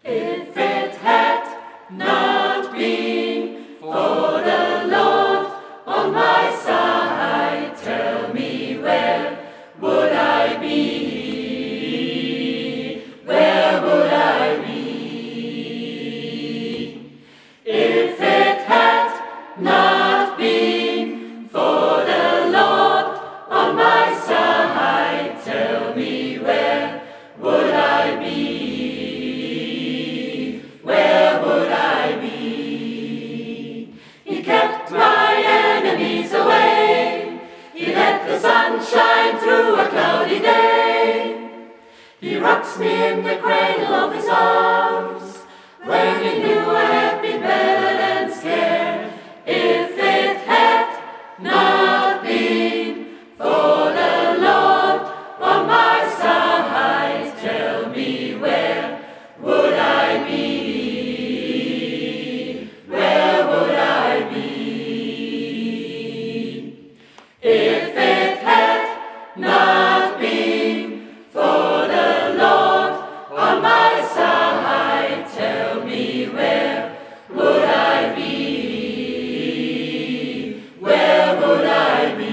If it had not been for the Lord on my side, tell me where would I be? Where would I be? If it had not been for the Lord on my side, tell me where would I be? Where would I be? He kept my enemies away. He let the sun shine through a cloudy day. He rocks me in the cradle of his arms when he knew I had been better than scared. If it had not been for the Lord on my side, tell me where would I be? Where would I be? If it had not been for the Lord on my side, tell me where would I be? Where would I be?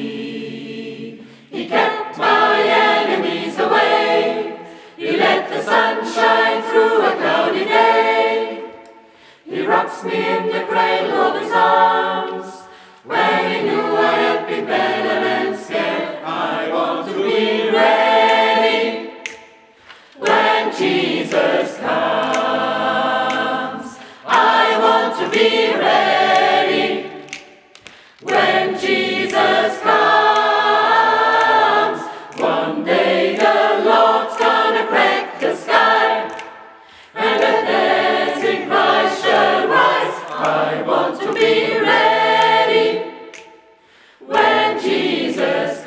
He kept my enemies away. He let the sun shine through a cloudy day. He rocks me in the cradle of his arms when he knew I had been better than scared. I want to be ready when Jesus comes. I want to be ready when Jesus comes. One day the Lord's gonna crack the sky and the dancing Christ shall rise. I want to be ready when Jesus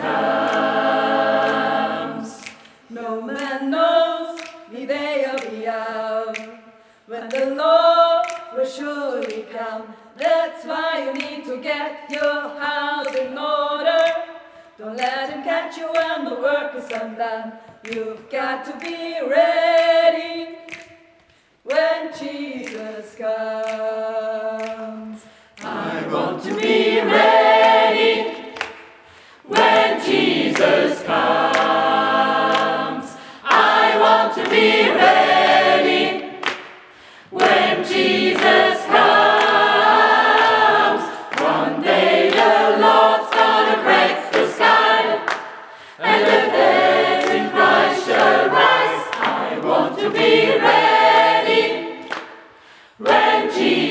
comes. No man knows the day or the hour when the Lord will surely come. That's why you need to get your house in order. Don't let him catch you when the work is undone. You've got to be ready when Jesus comes. I want to be ready when Jesus comes. I want to be ready when Jesus comes. One day the Lord's gonna crack the sky and the dancing Christ shall rise. I want to be ready when Jesus